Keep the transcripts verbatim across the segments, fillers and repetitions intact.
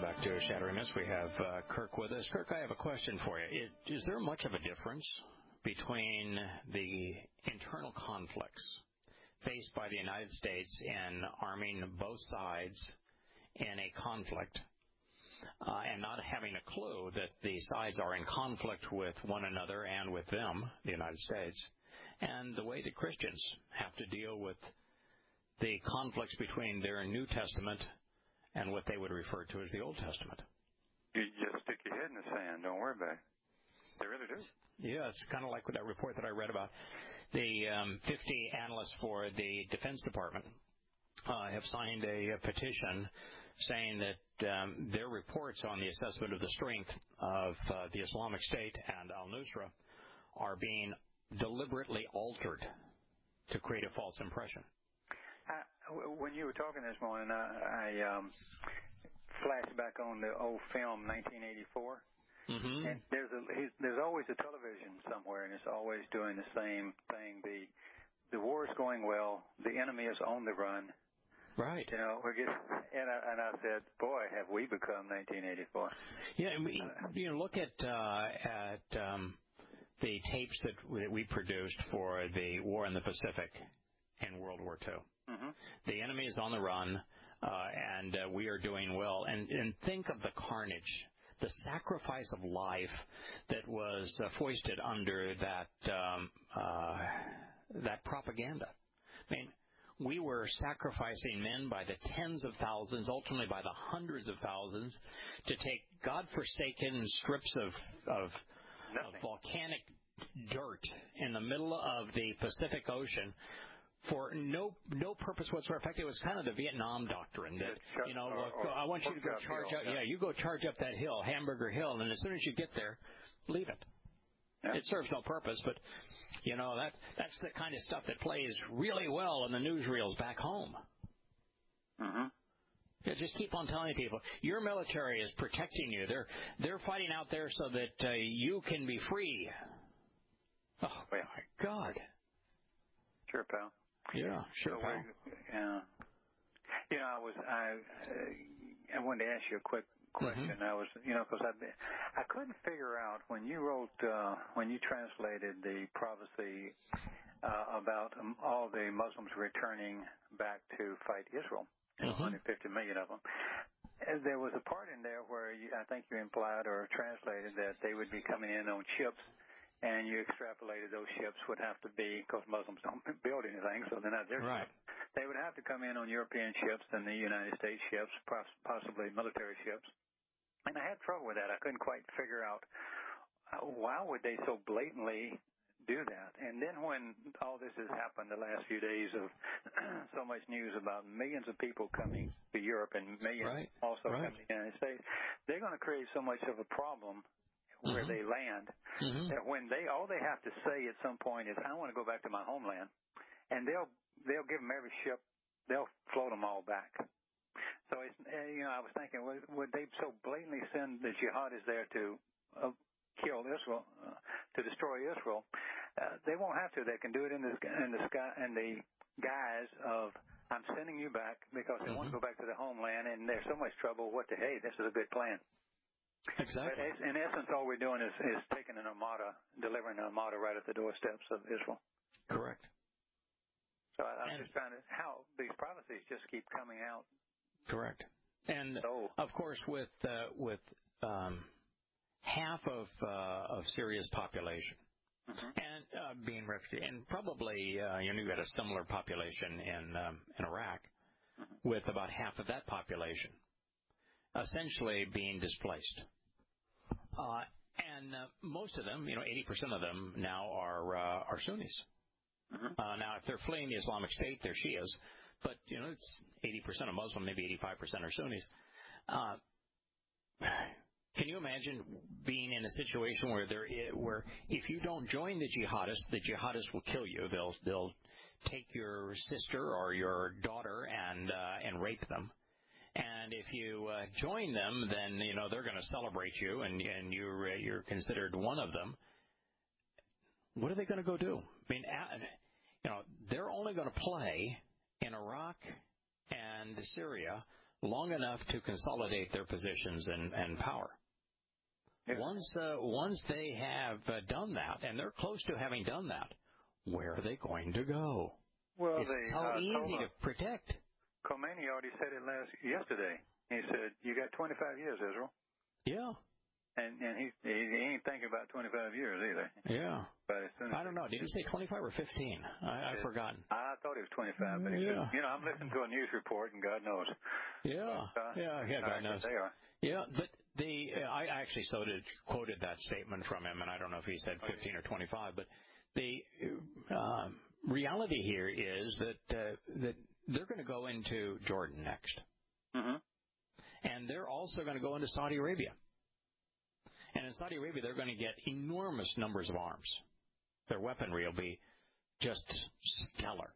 back to Shattering Myths. We have uh, Kirk with us. Kirk, I have a question for you. It, is there much of a difference between the internal conflicts faced by the United States in arming both sides in a conflict uh, and not having a clue that the sides are in conflict with one another and with them, the United States, and the way that Christians have to deal with the conflicts between their New Testament and what they would refer to as the Old Testament? You just stick your head in the sand. Don't worry about it. They really do. Yeah, it's kind of like with that report that I read about. The um, fifty analysts for the Defense Department uh, have signed a, a petition saying that um, their reports on the assessment of the strength of uh, the Islamic State and al-Nusra are being deliberately altered to create a false impression. I, when you were talking this morning, I, I um, flashed back on the old film nineteen eighty-four. Mm-hmm. And there's a he's, there's always a television somewhere, and it's always doing the same thing. The the war is going well. The enemy is on the run. Right. You know, we're getting, and I, and I said, boy, have we become nineteen eighty-four? Yeah. I mean, uh, you know, look at uh, at um, the tapes that that we produced for the war in the Pacific in World War Two. Mm-hmm. The enemy is on the run, uh, and uh, we are doing well. And, and think of the carnage, the sacrifice of life that was uh, foisted under that um, uh, that propaganda. I mean, we were sacrificing men by the tens of thousands, ultimately by the hundreds of thousands, to take God-forsaken strips of, of, of volcanic dirt in the middle of the Pacific Ocean for no no purpose whatsoever. In fact, it was kind of the Vietnam doctrine that, you know, or, look, or, I want you to go charge hill, up. yeah. yeah, you go charge up that hill, Hamburger Hill, and as soon as you get there, leave it. Yeah. It serves no purpose, but, you know, that that's the kind of stuff that plays really well in the newsreels back home. Mm-hmm. Yeah, just keep on telling people, your military is protecting you. They're they're fighting out there so that uh, you can be free. Oh, my God. Sure, pal. Yeah, sure, so pal. Yeah. You know, I was I I wanted to ask you a quick question. Mm-hmm. I was, you know, because I I couldn't figure out when you wrote uh, when you translated the prophecy uh, about um, all the Muslims returning back to fight Israel, mm-hmm. one hundred fifty million of them. There was a part in there where you, I think you implied or translated that they would be coming in on ships. And you extrapolated those ships would have to be, because Muslims don't build anything, so they're not their right. ships. They would have to come in on European ships and the United States ships, possibly military ships. And I had trouble with that. I couldn't quite figure out why would they so blatantly do that. And then when all this has happened the last few days of so much news about millions of people coming to Europe and millions right. also right. coming to the United States, they're going to create so much of a problem where mm-hmm. they land, mm-hmm. that when they all they have to say at some point is, I want to go back to my homeland, and they'll they'll give them every ship, they'll float them all back. So it's, you know, I was thinking, would, would they so blatantly send the jihadists there to uh, kill Israel, uh, to destroy Israel? Uh, they won't have to. They can do it in the in the sky in the guise of, I'm sending you back because they mm-hmm. want to go back to their homeland, and there's so much trouble. What the hey, this is a good plan. Exactly. But in essence, all we're doing is, is taking an armada, delivering an armada right at the doorsteps of Israel. Correct. So I'm and just trying to, how these prophecies just keep coming out. Correct. And, so, of course, with uh, with um, half of uh, of Syria's population mm-hmm. and uh, being refugee, and probably, uh, you know, you've got a similar population in, um, in Iraq mm-hmm. with about half of that population essentially being displaced. Uh, and uh, most of them, you know, eighty percent of them now are uh, are Sunnis. Mm-hmm. Uh, now, if they're fleeing the Islamic State, they're Shias. But, you know, it's eighty percent are Muslim, maybe eighty-five percent are Sunnis. Uh, can you imagine being in a situation where there, where if you don't join the jihadists, the jihadists will kill you. They'll they'll take your sister or your daughter and uh, and rape them. And if you uh, join them, then, you know, they're going to celebrate you, and, and you're, uh, you're considered one of them. What are they going to go do? I mean, uh, you know, they're only going to play in Iraq and Syria long enough to consolidate their positions and, and power. Yeah. Once uh, once they have uh, done that, and they're close to having done that, where are they going to go? Well, it's they, how uh, easy to protect. Khomeini already said it last yesterday. He said, "You got twenty-five years, Israel." Yeah. And and he he ain't thinking about twenty-five years either. Yeah. But as soon as I don't know. Did he say twenty-five or fifteen? I, I've forgotten. I thought it was twenty-five. But he yeah. said, you know, I'm listening to a news report, and God knows. Yeah. But, uh, yeah. Yeah. God knows. They are. Yeah. But the uh, I actually so did, quoted that statement from him, and I don't know if he said fifteen or twenty-five, but the uh, reality here is that uh, that they're going to go into Jordan next, mm-hmm. and they're also going to go into Saudi Arabia. And in Saudi Arabia, they're going to get enormous numbers of arms. Their weaponry will be just stellar.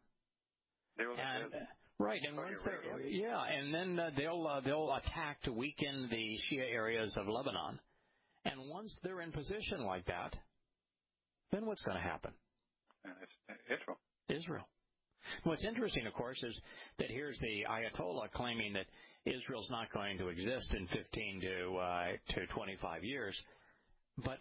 And, uh, right, and once they're yeah, and then uh, they'll uh, they'll attack to weaken the Shia areas of Lebanon. And once they're in position like that, then what's going to happen? It's Israel. Israel. What's interesting, of course, is that here's the Ayatollah claiming that Israel's not going to exist in fifteen to uh, to twenty-five years, but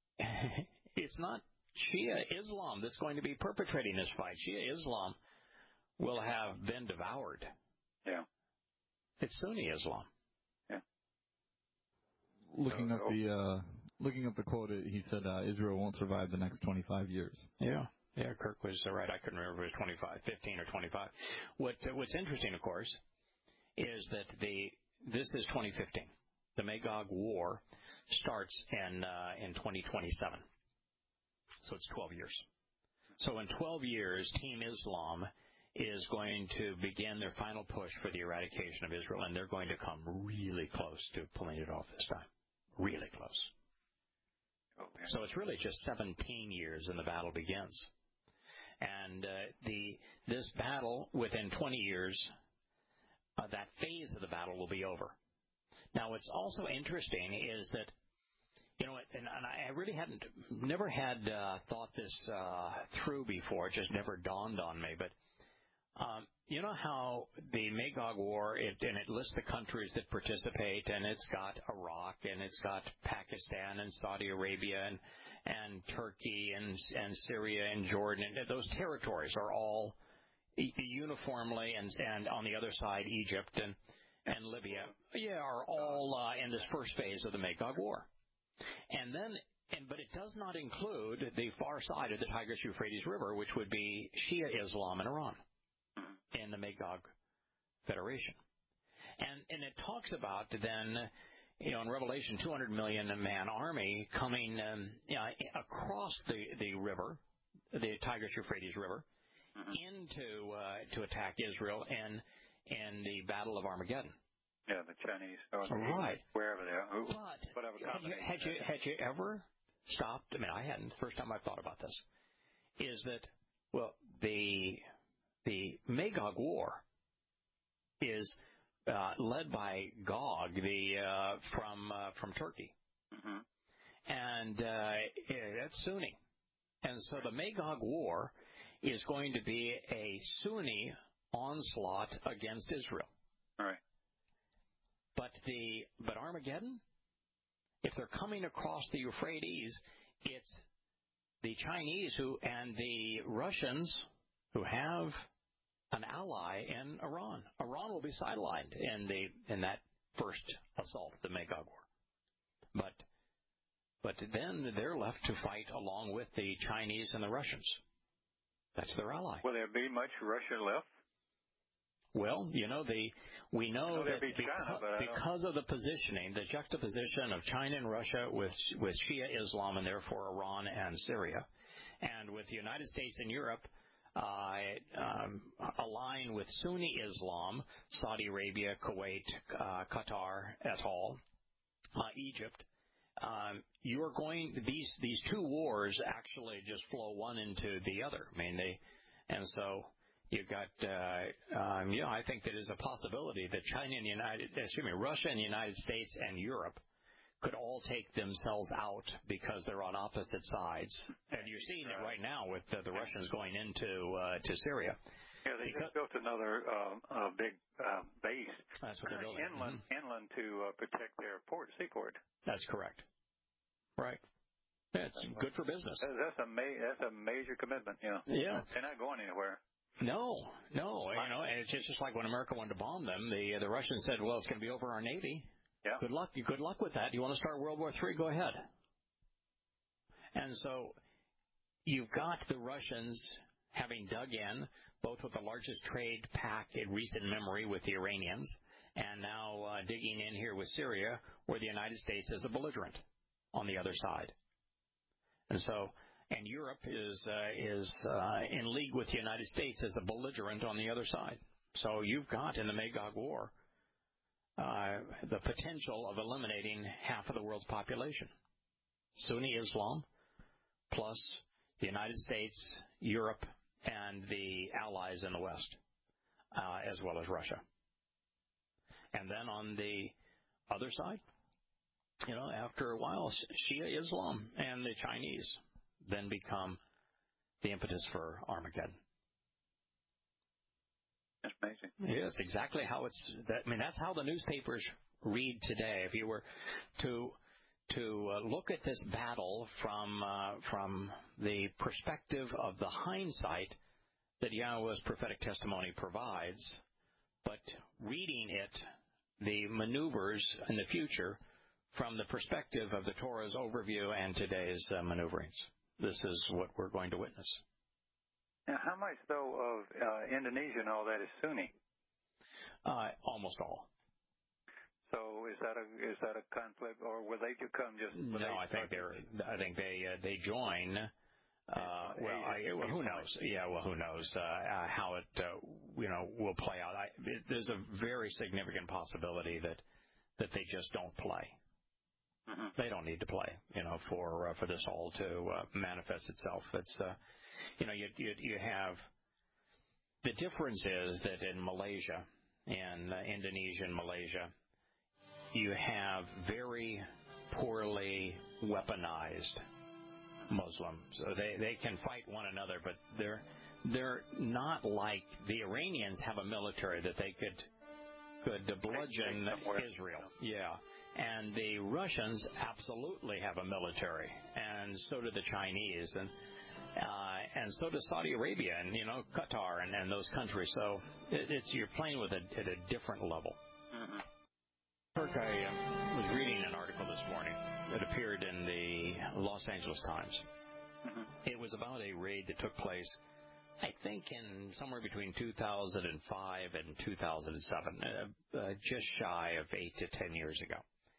it's not Shia Islam that's going to be perpetrating this fight. Shia Islam will have been devoured. Yeah, it's Sunni Islam. Yeah. Looking up the uh, looking up the quote, he said uh, Israel won't survive the next twenty-five years. Yeah. Yeah, Kirk was right. I couldn't remember if it was twenty-five, fifteen, or twenty-five. What uh, What's interesting, of course, is that the this is twenty fifteen. The Magog War starts in uh, in twenty twenty-seven. So it's twelve years. So in twelve years, Team Islam is going to begin their final push for the eradication of Israel, and they're going to come really close to pulling it off this time. Really close. Oh, yeah. So it's really just seventeen years, and the battle begins. And uh, the this battle, within twenty years, uh, that phase of the battle will be over. Now, what's also interesting is that, you know, and, and I really hadn't, never had uh, thought this uh, through before. It just never dawned on me. But um, you know how the Magog War, it, and it lists the countries that participate, and it's got Iraq, and it's got Pakistan, and Saudi Arabia, and and Turkey, and and Syria, and Jordan, and those territories are all uniformly, and and on the other side, Egypt and and Libya, yeah, are all uh, in this first phase of the Magog War. And then, and but it does not include the far side of the Tigris-Euphrates River, which would be Shia Islam in Iran, in the Magog Federation. And and it talks about then, you know, in Revelation, two hundred million man army coming um, you know, across the, the river, the Tigris-Euphrates River, mm-hmm. into uh, to attack Israel in in the Battle of Armageddon. Yeah, the Chinese, or the right, wherever they are. Who, but whatever had you, had you had you ever stopped? I mean, I hadn't. First time I thought about this is that well, the the Magog War is uh, led by Gog, the uh, from uh, from Turkey, mm-hmm. and uh, that's Sunni, and so the Magog War is going to be a Sunni onslaught against Israel. All right. But the but Armageddon, if they're coming across the Euphrates, it's the Chinese who and the Russians who have an ally in Iran. Iran will be sidelined in the in that first assault, the Magog War. But but then they're left to fight along with the Chinese and the Russians. That's their ally. Will there be much Russia left? Well, you know, the we know, know that be China, because, because of the positioning, the juxtaposition of China and Russia with with Shia Islam and therefore Iran and Syria, and with the United States and Europe uh, um, align with Sunni Islam, Saudi Arabia, Kuwait, uh, Qatar, et al., uh, Egypt. Um, you are going these these two wars actually just flow one into the other. I mean, they and so. You've got, uh, um, you know, I think that is a possibility that China and United, excuse me, Russia and the United States and Europe could all take themselves out because they're on opposite sides. And you're seeing it right now with uh, the Russians going into uh, to Syria. Yeah, they because, just built another uh, uh, big uh, base. That's what they're building. Inland, mm-hmm. inland to uh, protect their port, seaport. That's correct. Right. Yeah, it's good for business. That's a ma- that's a major commitment. You know. Yeah. They're not going anywhere. No, no. You know, and it's just, just like when America wanted to bomb them, the the Russians said, "Well, it's going to be over our navy. Yeah. Good luck. Good luck with that. You want to start World War Three? Go ahead." And so you've got the Russians having dug in, both with the largest trade pact in recent memory with the Iranians, and now uh, digging in here with Syria, where the United States is a belligerent on the other side. And so, and Europe is uh, is uh, in league with the United States as a belligerent on the other side. So you've got in the Magog War uh, the potential of eliminating half of the world's population. Sunni Islam plus the United States, Europe, and the allies in the West, uh, as well as Russia. And then on the other side, you know, after a while, Shia Islam and the Chinese then become the impetus for Armageddon. That's amazing. Yeah, it's exactly how it's. That, I mean, that's how the newspapers read today. If you were to to uh, look at this battle from uh, from the perspective of the hindsight that Yahweh's prophetic testimony provides, but reading it, the maneuvers in the future, from the perspective of the Torah's overview and today's uh, maneuverings. This is what we're going to witness. Now, how much, though, of uh, Indonesia and all that is Sunni? Uh, almost all. So is that a is that a conflict, or will they come just? No, I think they're. I think they uh, they join. Uh, well, I, well, who knows? Yeah, well, who knows uh, uh, how it uh, you know will play out? I, it, there's a very significant possibility that that they just don't play. Mm-hmm. They don't need to play, you know, for uh, for this all to uh, manifest itself. It's uh, you know, you, you you have the difference is that in Malaysia, in uh, Indonesia and Malaysia, you have very poorly weaponized Muslims. So they, they can fight one another, but they're they're not like the Iranians have a military that they could could bludgeon Israel. Yeah. And the Russians absolutely have a military, and so do the Chinese, and uh, and so does Saudi Arabia, and you know Qatar, and, and those countries. So it, it's you're playing with it at a different level. Mm-hmm. Kirk, I uh, was reading an article this morning that appeared in the Los Angeles Times. Mm-hmm. It was about a raid that took place, I think, in somewhere between two thousand five and two thousand seven, uh, uh, just shy of eight to ten years ago.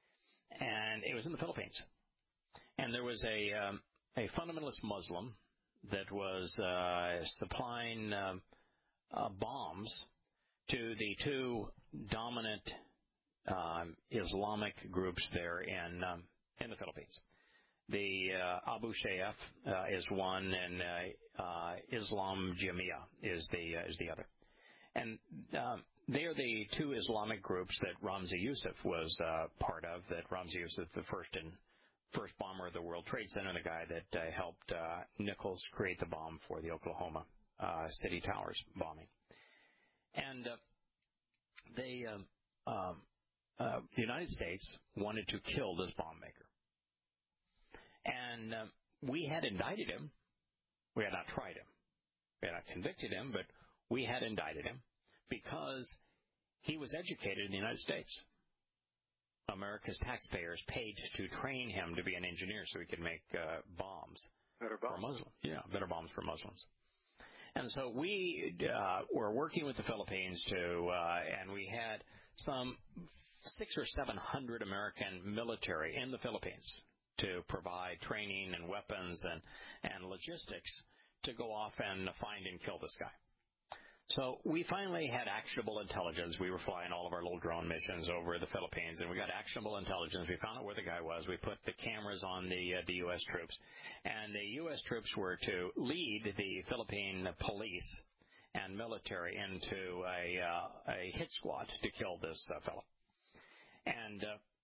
And it was in the Philippines. And there was a um, a fundamentalist Muslim that was uh, supplying um, uh, bombs to the two dominant um, Islamic groups there in um, in the Philippines. The uh, Abu Sayyaf uh, is one, and uh, uh, Islam Jamia is the uh, is the other. And um, they are the two Islamic groups that Ramzi Youssef was uh, part of. That Ramzi Youssef, the first and first bomber of the World Trade Center, the guy that uh, helped uh, Nichols create the bomb for the Oklahoma uh, City Towers bombing. And uh, they, uh, um, uh, the United States wanted to kill this bomb maker, and uh, we had indicted him. We had not tried him. We had not convicted him, but we had indicted him because he was educated in the United States. America's taxpayers paid to train him to be an engineer so he could make uh, bombs, better bombs for Muslims. Yeah, better bombs for Muslims. And so we uh, were working with the Philippines to, uh, and we had some six or seven hundred American military in the Philippines to provide training and weapons and, and logistics to go off and find and kill this guy. So we finally had actionable intelligence. We were flying all of our little drone missions over the Philippines, and we got actionable intelligence. We found out where the guy was. We put the cameras on the uh, the U S troops, and the U S troops were to lead the Philippine police and military into a uh, a hit squad to kill this uh, fellow. And uh, uh,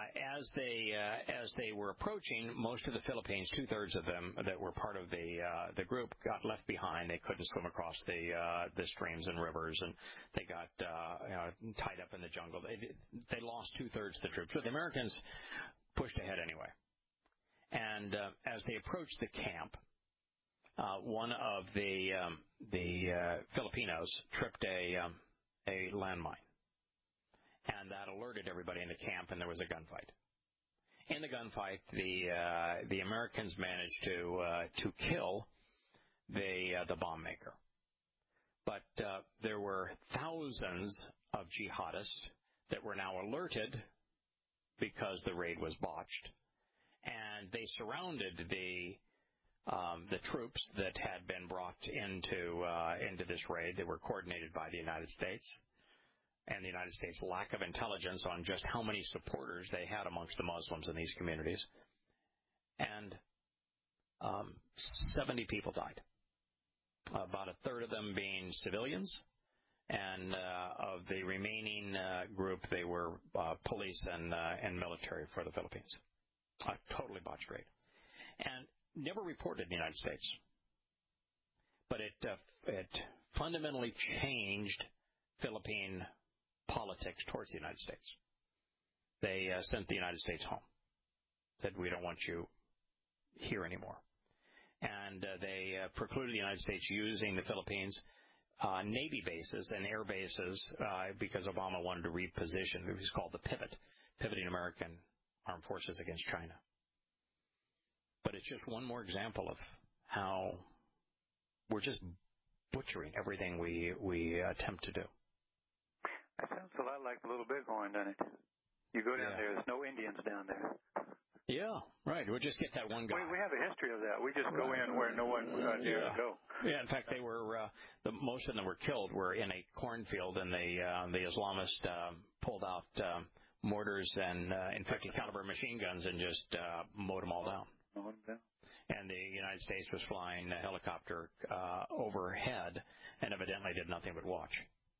as they uh, as they were approaching, most of the Philippines, two-thirds of them that were part of the uh, the group, got left behind. They couldn't swim across the uh, the streams and rivers, and they got uh, you know, tied up in the jungle. They they lost two-thirds of the troops, but the Americans pushed ahead anyway. And uh, as they approached the camp, uh, one of the um, the uh, Filipinos tripped a um, a landmine. And that alerted everybody in the camp, and there was a gunfight. In the gunfight, the uh, the Americans managed to uh, to kill the uh, the bomb maker. But uh, there were thousands of jihadists that were now alerted because the raid was botched, and they surrounded the um, the troops that had been brought into uh, into this raid. They were coordinated by the United States. And the United States' lack of intelligence on just how many supporters they had amongst the Muslims in these communities. And um, seventy people died, about a third of them being civilians, and uh, of the remaining uh, group, they were uh, police and, uh, and military for the Philippines. A totally botched raid. And never reported in the United States. But it, uh, it fundamentally changed Philippine politics towards the United States. They uh, sent the United States home. Said, we don't want you here anymore. And uh, they uh, precluded the United States using the Philippines uh, Navy bases and air bases uh, because Obama wanted to reposition. It was called the pivot, pivoting American armed forces against China. But it's just one more example of how we're just butchering everything we, we attempt to do. That sounds a lot like the Little Bighorn, doesn't it? You go down yeah. there, there's no Indians down there. Yeah, right. We'll just get that one guy. We, we have a history of that. We just go in where no one uh, dare yeah. go. Yeah, in fact, they were uh, the most of them were killed were in a cornfield, and the uh, the Islamists uh, pulled out um, mortars and uh, and fifty caliber machine guns and just uh, mowed them all down. Mowed them down. And the United States was flying a helicopter uh, overhead, and evidently did nothing but watch.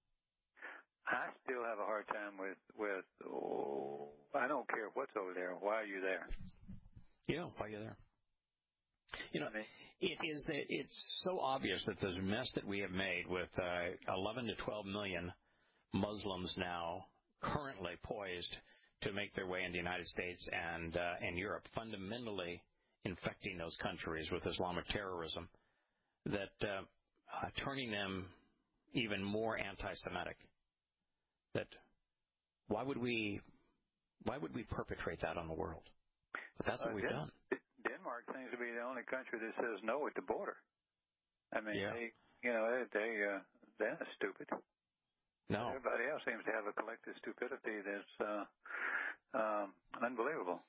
I still have a hard time with, with oh, I don't care what's over there. Why are you there? Yeah, why are you there? You know, it is that it's so obvious that the mess that we have made with uh, eleven to twelve million Muslims now currently poised to make their way in the United States and uh, and Europe, fundamentally infecting those countries with Islamic terrorism, that uh, uh, turning them even more anti-Semitic. That why would we why would we perpetrate that on the world? But that's what uh, we've Den- done. Denmark seems to be the only country that says no at the border. I mean, yeah. they, you know, they, they uh, they're not stupid. No. Everybody else seems to have a collective stupidity that's uh, um, unbelievable.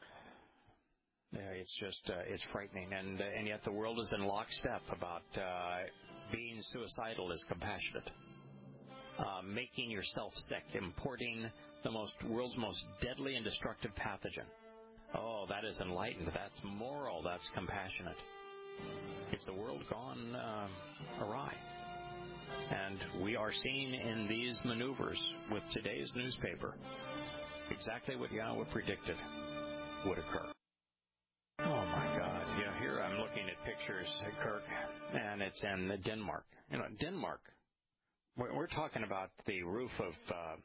Yeah, it's just uh, it's frightening, and uh, and yet the world is in lockstep about uh, being suicidal is compassionate. Uh, making yourself sick, importing the most world's most deadly and destructive pathogen. Oh, that is enlightened. That's moral. That's compassionate. Is the world gone uh, awry? And we are seeing in these maneuvers with today's newspaper exactly what Yahweh predicted would occur. Oh, my God. You know, here I'm looking at pictures, Kirk, and it's in Denmark. You know, Denmark. We're, we're talking about the roof of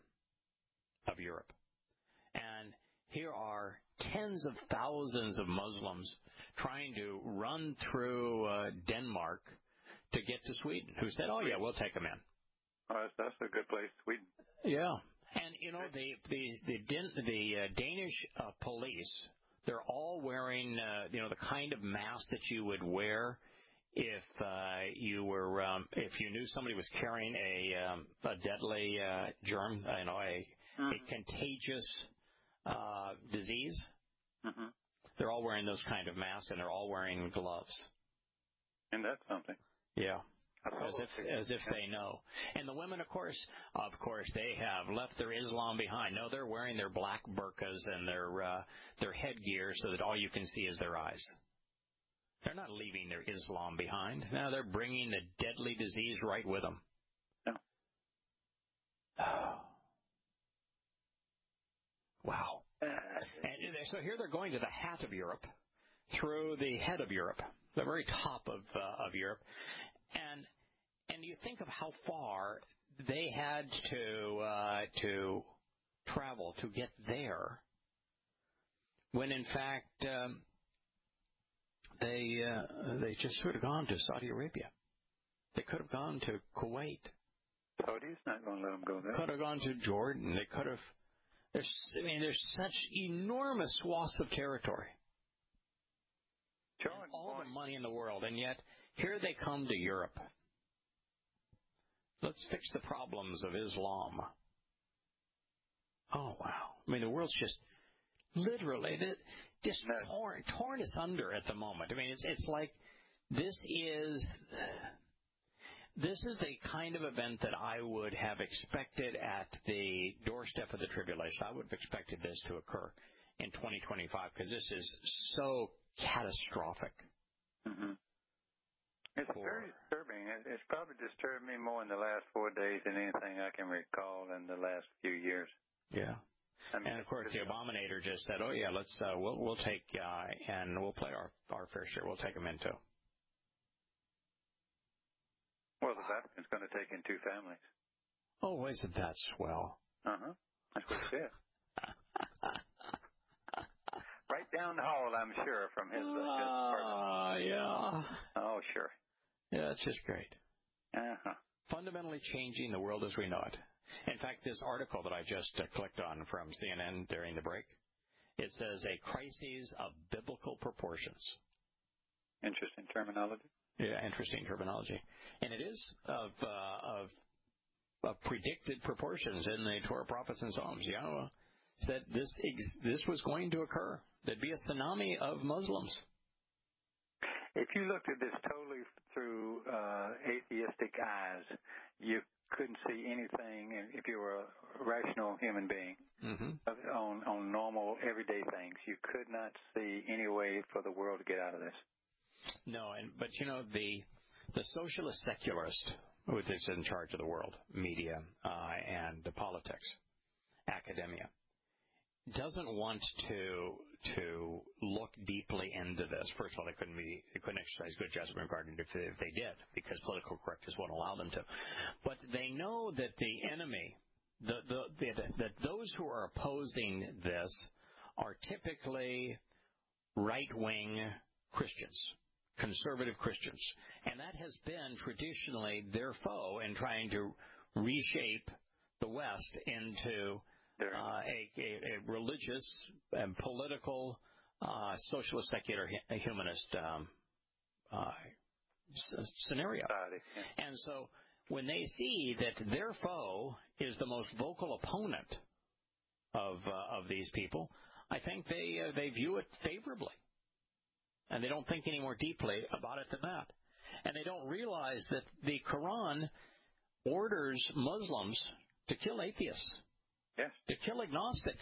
uh, of Europe. And here are tens of thousands of Muslims trying to run through uh, Denmark to get to Sweden, who said, oh, yeah, we'll take them in. Oh, that's, that's a good place, Sweden. Yeah. And, you know, the the the, the uh, Danish uh, police, they're all wearing, uh, you know, the kind of mask that you would wear if uh, you were, um, if you knew somebody was carrying a um, a deadly uh, germ, you know, a, mm-hmm. a contagious uh, disease. Mm-hmm. They're all wearing those kind of masks, and they're all wearing gloves. And that's something. Yeah. As if as if they know. And the women, of course, of course, they have left their Islam behind. No, they're wearing their black burqas and their uh, their headgear so that all you can see is their eyes. They're not leaving their Islam behind. No, they're bringing the deadly disease right with them. Yeah. Oh. Wow. Uh, so here they're going to the hat of Europe, through the head of Europe, the very top of uh, of Europe, and and you think of how far they had to uh, to travel to get there, when in fact um, they uh, they just could have gone to Saudi Arabia. They could have gone to Kuwait. Saudi's not going to let them go there. Could have gone to Jordan. They could have. There's, I mean, there's such enormous swaths of territory. And all the money in the world, and yet here they come to Europe. Let's fix the problems of Islam. Oh, wow. I mean, the world's just literally just torn, torn us under at the moment. I mean, it's it's like this is this is the kind of event that I would have expected at the doorstep of the tribulation. I would have expected this to occur in twenty twenty-five because this is so catastrophic. Mm-hmm. It's for, very disturbing. It, it's probably disturbed me more in the last four days than anything I can recall in the last few years. Yeah. I mean, and of course, the Abominator just said, "Oh yeah, let's uh, we'll we'll take uh, and we'll play our our fair share. We'll take them in too." Well, the Vatican's going to take in two families. Oh, isn't that swell? Uh huh. That's what it is. Right down the hall, I'm sure, from his. Ah, uh, yeah. Oh, sure. Yeah, it's just great. Uh-huh. Fundamentally changing the world as we know it. In fact, this article that I just uh, clicked on from C N N during the break, it says a crisis of biblical proportions. Interesting terminology. Yeah, interesting terminology, and it is of uh, of, of predicted proportions in the Torah, prophets, and Psalms. Yahweh said this ex- this was going to occur. There'd be a tsunami of Muslims. If you looked at this totally through uh, atheistic eyes, you couldn't see anything, if you were a rational human being, mm-hmm. on, on normal, everyday things. You could not see any way for the world to get out of this. No, and but, you know, the the socialist secularist, who is in charge of the world, media uh, and politics, academia, doesn't want to to look deeply into this. First of all, they couldn't be they couldn't exercise good judgment regarding it if they, if they did, because political correctness won't allow them to. But they know that the enemy, the, the, the that those who are opposing this are typically right-wing Christians, conservative Christians, and that has been traditionally their foe in trying to reshape the West into Uh, a, a, a religious and political, uh, socialist, secular, humanist um, uh, s- scenario. And so when they see that their foe is the most vocal opponent of uh, of these people, I think they uh, they view it favorably. And they don't think any more deeply about it than that. And they don't realize that the Quran orders Muslims to kill atheists. Yes. To kill agnostics.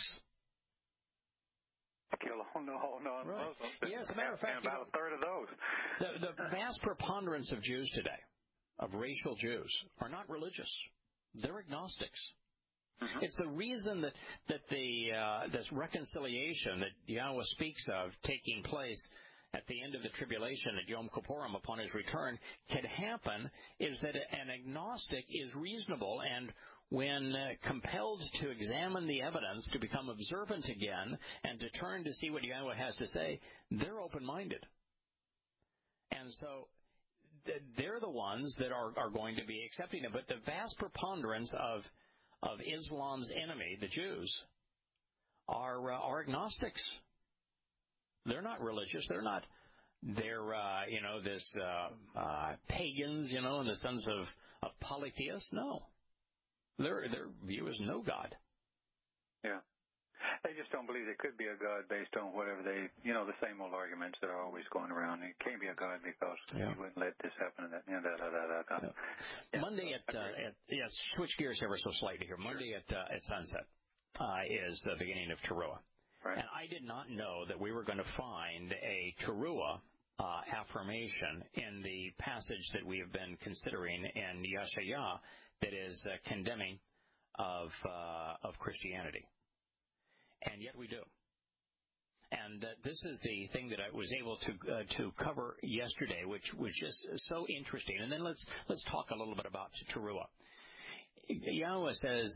To kill all non-Muslims. Right. Yes, as a matter of fact, about you know, a third of those. The, the vast preponderance of Jews today, of racial Jews, are not religious. They're agnostics. Mm-hmm. It's the reason that that the uh, this reconciliation that Yahweh speaks of taking place at the end of the tribulation at Yom Kippurim upon his return can happen is that an agnostic is reasonable and when uh, compelled to examine the evidence, to become observant again, and to turn to see what Yahweh has to say, they're open-minded. And so th- they're the ones that are, are going to be accepting it. But the vast preponderance of of Islam's enemy, the Jews, are uh, are agnostics. They're not religious. They're not. They're uh, you know this uh, uh, pagans, you know, in the sense of of polytheists. No. Their their view is no God. Yeah. They just don't believe there could be a God based on whatever they, you know, the same old arguments that are always going around. It can't be a God because yeah. he wouldn't let this happen and that, you know, da, da, da, da, da. Yeah. Yeah. Monday at, uh, at, yes, switch gears ever so slightly here. Monday at, uh, at sunset uh, is the beginning of Teruah. Right. And I did not know that we were going to find a Teruah uh, affirmation in the passage that we have been considering in Yeshayah that is uh, condemning of uh, of Christianity. And yet we do. And uh, this is the thing that I was able to uh, to cover yesterday, which was just so interesting. And then let's let's talk a little bit about Teruah. Yahweh says,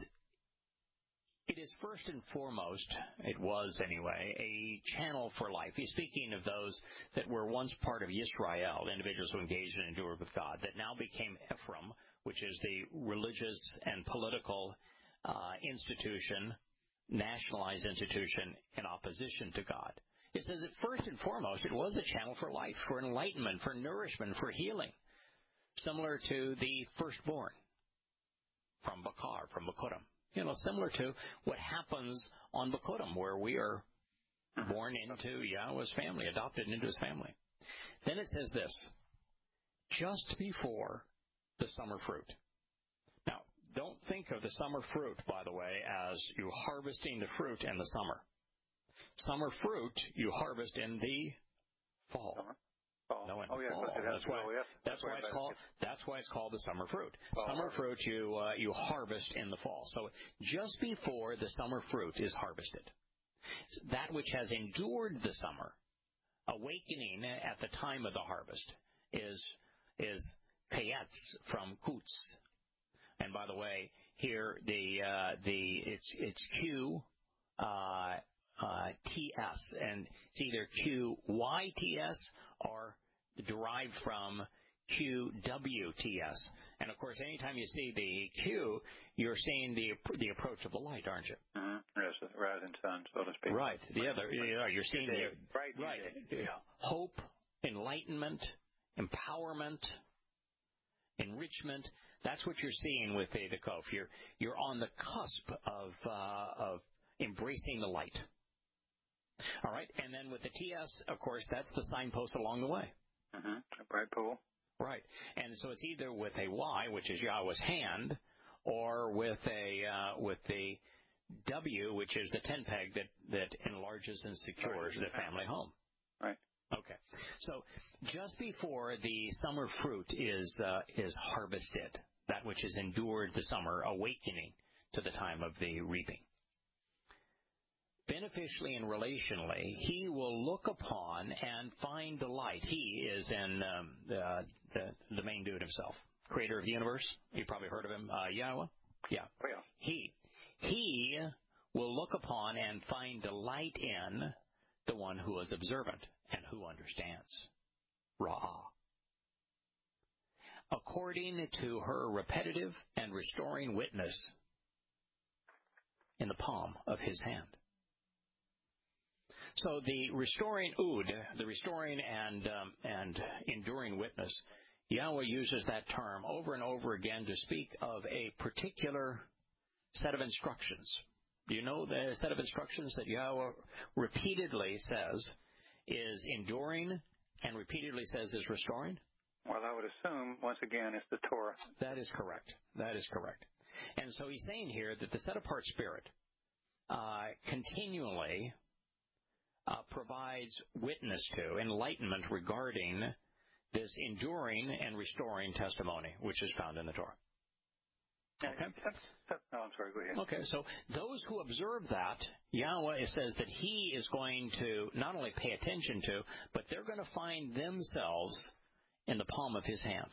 it is first and foremost, it was anyway, a channel for life. He's speaking of those that were once part of Yisrael, individuals who engaged and endured with God, that now became Ephraim, which is the religious and political uh, institution, nationalized institution in opposition to God. It says that first and foremost, it was a channel for life, for enlightenment, for nourishment, for healing, similar to the firstborn from Bakar, from Bakurim. You know, similar to what happens on Bakurim, where we are born into Yahweh's family, adopted into his family. Then it says this, just before the summer fruit. Now, don't think of the summer fruit, by the way, as you harvesting the fruit in the summer. Summer fruit you harvest in the fall. Summer? Fall. No, in oh, the yeah, fall. That's why. Oh, yes. That's why it's called. That's why it's called the summer fruit. Fall summer harvest. fruit you uh, you harvest in the fall. So just before the summer fruit is harvested, that which has endured the summer, awakening at the time of the harvest, is is kayetz from kutz. And by the way, here the uh, the it's it's Q uh, uh, T S, and it's either Q Y T S or derived from Q W T S. And of course, anytime you see the Q, you're seeing the the approach of the light, aren't you? Mm-hmm. Yes, rising sun, so to speak. Right. The other, you know, you're seeing the right, right hope, enlightenment, empowerment, enrichment. That's what you're seeing with the the Kof. You're you're on the cusp of uh, of embracing the light. All right, and then with the T S, of course, that's the signpost along the way. Mm-hmm. Bright pool. Right, and so it's either with a Y, which is Yahweh's hand, or with a uh, with the W, which is the ten peg that that enlarges and secures right. the family home. Right. Okay, so just before the summer fruit is uh, is harvested, that which has endured the summer, awakening to the time of the reaping. Beneficially and relationally, he will look upon and find delight. He is in um, the, the the main dude himself, creator of the universe. You probably heard of him, uh, Yahweh. Yeah. Oh, yeah. He he will look upon and find delight in the one who is observant and who understands. Ra'ah. According to her repetitive and restoring witness in the palm of his hand. So the restoring ood, the restoring and um, and enduring witness, Yahweh uses that term over and over again to speak of a particular set of instructions. Do you know the set of instructions that Yahweh repeatedly says is enduring and repeatedly says is restoring? Well, I would assume, once again, it's the Torah. That is correct. That is correct. And so he's saying here that the set-apart spirit uh, continually Uh, provides witness to, enlightenment regarding this enduring and restoring testimony, which is found in the Torah. Okay? Oh, I'm sorry, go ahead. Okay, so those who observe that, Yahweh says that he is going to not only pay attention to, but they're going to find themselves in the palm of his hand.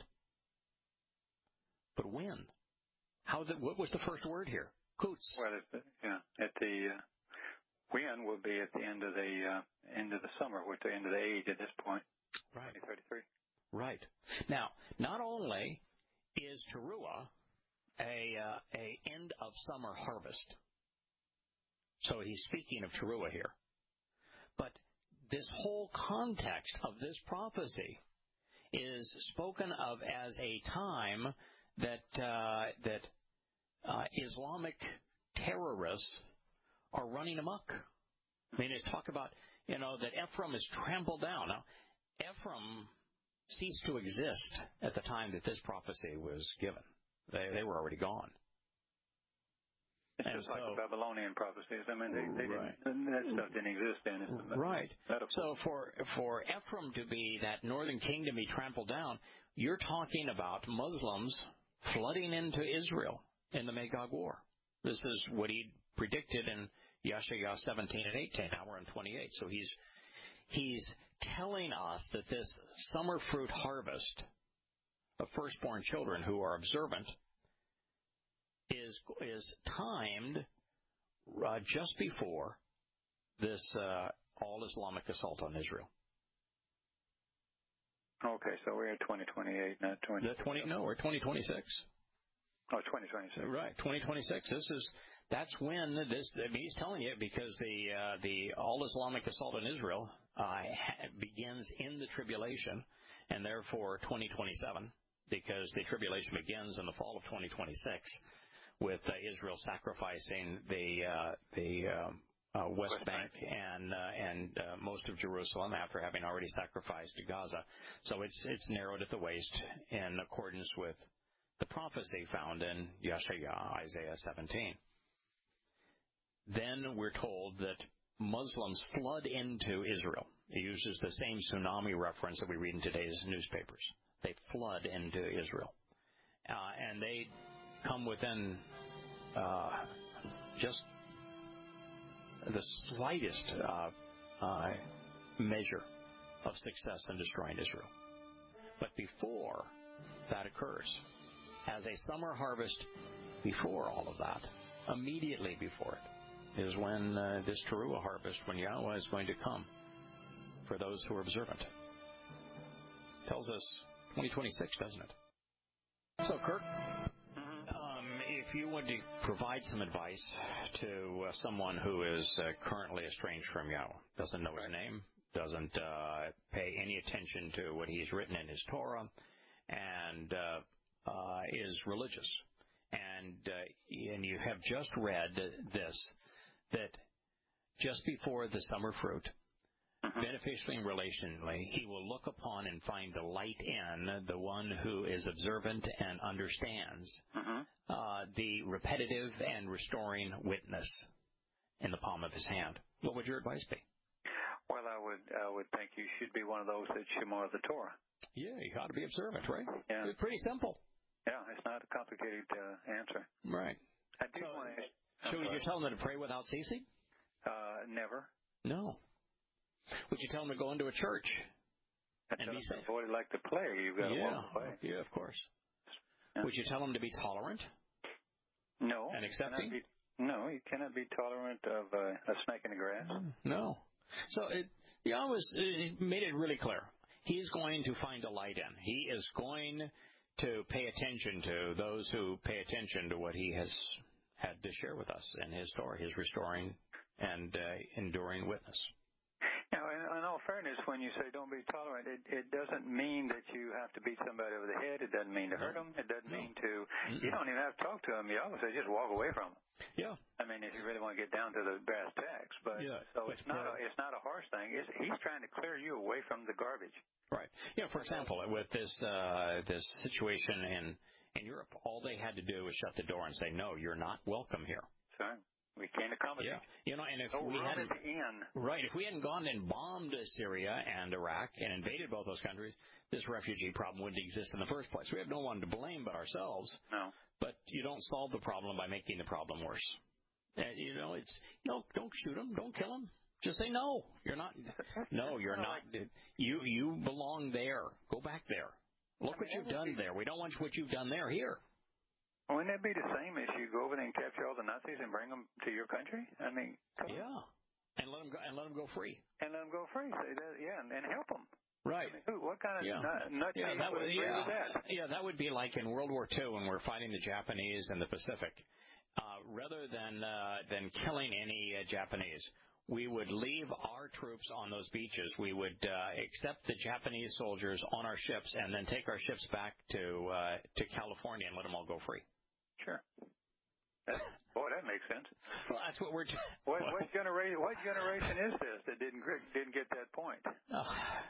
But when? How? The, what was the first word here? Kutz. Well, at the, yeah, at the... Uh When will be at the end of the uh, end of the summer, with the end of the age at this point. Right. twenty thirty-three. Right. Now, not only is Teruah a uh, a end of summer harvest, so he's speaking of Teruah here, but this whole context of this prophecy is spoken of as a time that uh, that uh, Islamic terrorists are running amok. I mean, it's talk about, you know, that Ephraim is trampled down. Now, Ephraim ceased to exist at the time that this prophecy was given. They they were already gone. It's and just so, like the Babylonian prophecies. I mean, they, they right. didn't, that stuff didn't exist then. It's right. So for for Ephraim to be that northern kingdom be trampled down, you're talking about Muslims flooding into Israel in the Magog War. This is what he predicted in Yeshaya seventeen and eighteen. Now we're in twenty-eight. So he's he's telling us that this summer fruit harvest of firstborn children who are observant is is timed uh, just before this uh, all-Islamic assault on Israel. Okay, so we're at twenty twenty-eight, not twenty. The twenty no, we're twenty twenty-six. Oh, twenty twenty-six. Right, twenty twenty-six. This is that's when this. I mean, he's telling you because the uh, the all-Islamic assault on Israel uh, begins in the tribulation, and therefore twenty twenty-seven, because the tribulation begins in the fall of twenty twenty-six, with uh, Israel sacrificing the uh, the um, uh, West, West Bank, Bank and uh, and uh, most of Jerusalem after having already sacrificed to Gaza. So it's it's narrowed at the waist in accordance with the prophecy found in Yeshaya, Isaiah seventeen. Then we're told that Muslims flood into Israel. It uses the same tsunami reference that we read in today's newspapers. They flood into Israel. Uh, and they come within uh, just the slightest uh, uh, measure of success in destroying Israel. But before that occurs, as a summer harvest before all of that, immediately before it, is when uh, this Teruah harvest, when Yahweh is going to come for those who are observant. Tells us twenty twenty-six, doesn't it? So, Kirk, um, if you would provide some advice to uh, someone who is uh, currently estranged from Yahweh, doesn't know his name, doesn't uh, pay any attention to what he's written in his Torah, and uh, uh, is religious, and uh, and you have just read this, that just before the summer fruit, beneficially and relationally, he will look upon and find the light in the one who is observant and understands uh-huh. uh, the repetitive and restoring witness in the palm of his hand. What would your advice be? Well, I would I would think you should be one of those that Shema the Torah. Yeah, you got to be observant, right? Yeah. It's pretty simple. Yeah, it's not a complicated uh, answer. Right. I do so, want to... So would you tell them to pray without ceasing? Uh, never. No. Would you tell them to go into a church I and be safe? Avoid like the plague. You've got to yeah. walk away. Yeah, of course. Yeah. Would you tell them to be tolerant? No. And accepting? Be, no, you cannot be tolerant of uh, a snake in the grass. No. So it, Yahweh uh, made it really clear. He's going to find a light in. He is going to pay attention to those who pay attention to what he has had to share with us in his story, his restoring and uh, enduring witness. Now, in, in all fairness, when you say don't be tolerant, it, it doesn't mean that you have to beat somebody over the head. It doesn't mean to hurt them. It doesn't no. mean to, mm-hmm. you don't even have to talk to them. You always say just walk away from them. Yeah. I mean, if you really want to get down to the brass tacks. But yeah, so it's not, a, it's not a harsh thing. It's, he's trying to clear you away from the garbage. Right. Yeah, for example, with this, uh, this situation in, in Europe, all they had to do was shut the door and say, no, you're not welcome here. Sorry. We can't accommodate. Yeah, you know, and if no we hadn't, in. right, if we hadn't gone and bombed Syria and Iraq and invaded both those countries, this refugee problem wouldn't exist in the first place. We have no one to blame but ourselves. No. But you don't solve the problem by making the problem worse. And, you know, it's no, don't shoot them, don't kill them. Just say no. You're not. No, you're not. You you belong there. Go back there. Look what you've done there. We don't want what you've done there here. Wouldn't that be the same as you go over there and capture all the Nazis and bring them to your country? I mean, yeah, and let them go and let them go free. And let them go free. So that, yeah, and, and help them. Right. I mean, who, what kind of yeah. nut, nut yeah, that would, agree yeah. with that? Yeah, that would be like in World War Two when we're fighting the Japanese in the Pacific. Uh, rather than uh, than killing any uh, Japanese, we would leave our troops on those beaches. We would uh, accept the Japanese soldiers on our ships and then take our ships back to uh, to California and let them all go free. Sure. That, boy, that makes sense. Well, that's what we're. T- what, what generation? What generation is this that didn't didn't get that point? Oh.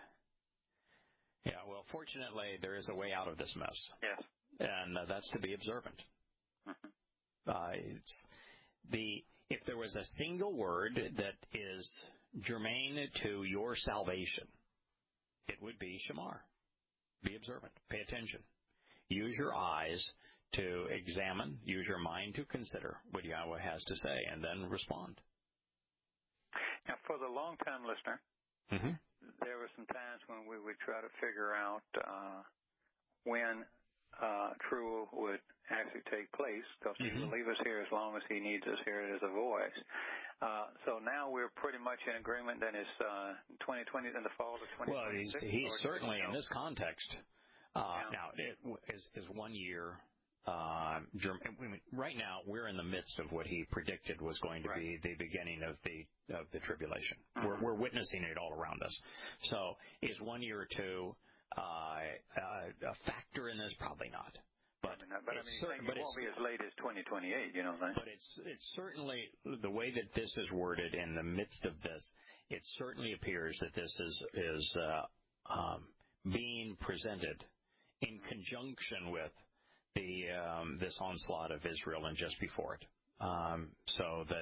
Yeah. Well, fortunately, there is a way out of this mess. Yes. And uh, that's to be observant. Mm-hmm. Uh, it's the if there was a single word that is germane to your salvation, it would be shamar. Be observant. Pay attention. Use your eyes to examine. Use your mind to consider what Yahweh has to say, and then respond. Now, for the long-time listener, mm-hmm. there were some times when we would try to figure out uh, when uh, Trua would actually take place, because mm-hmm. he will leave us here as long as he needs us here as a voice. Uh, so now we're pretty much in agreement that it's uh, twenty twenty in the fall of twenty twenty-six. Well, he's, he's certainly in this context. Uh, yeah. Now, it is, is one year. Uh, right now, we're in the midst of what he predicted was going to right. be the beginning of the of the tribulation. Mm-hmm. We're, we're witnessing it all around us. So, is one year or two uh, uh, a factor in this? Probably not. But, not, but I mean, cer- it but won't be as late as twenty twenty-eight, you know what I mean? But it's it's certainly the way that this is worded in the midst of this. It certainly appears that this is is uh, um, being presented in conjunction with the um, this onslaught of Israel and just before it, um, so that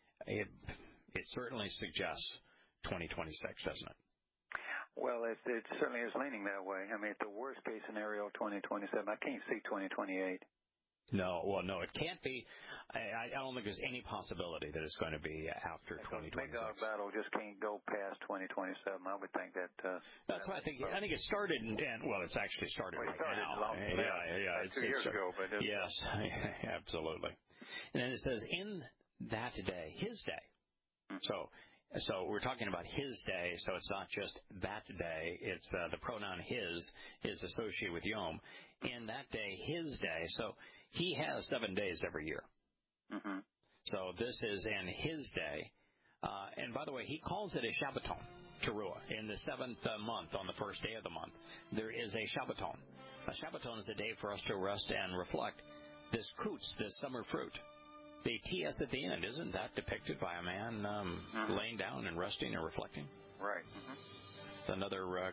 it it certainly suggests twenty twenty-six, doesn't it? Well, it, it certainly is leaning that way. I mean, at the worst case scenario, twenty twenty-seven. I can't see twenty twenty-eight. No, well, no, it can't be. I, I don't think there's any possibility that it's going to be after twenty twenty-six. The big dog battle just can't go past twenty twenty-seven. I would think that. Uh, That's why I think. I think it started, and well, it's actually started well, it right started now. Long, yeah, yeah, yeah. It's, two it's, years it's, ago, but it's, yes, absolutely. And then it says, "In that day, his day." Mm-hmm. So. So we're talking about his day, so it's not just that day. It's uh, the pronoun his is associated with Yom. In that day, his day. So he has seven days every year. Mm-hmm. So this is in his day. Uh, and by the way, he calls it a Shabbaton, Teruah. In the seventh uh, month, on the first day of the month, there is a Shabbaton. A Shabbaton is a day for us to rest and reflect this kutz, this summer fruit. The T S at the end, isn't that depicted by a man um, mm-hmm. laying down and resting and reflecting? Right. Mm-hmm. Another uh,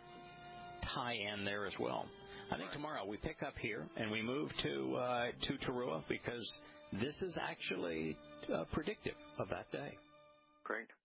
tie-in there as well. I think right. tomorrow we pick up here and we move to uh, to Teruah, because this is actually uh, predictive of that day. Great.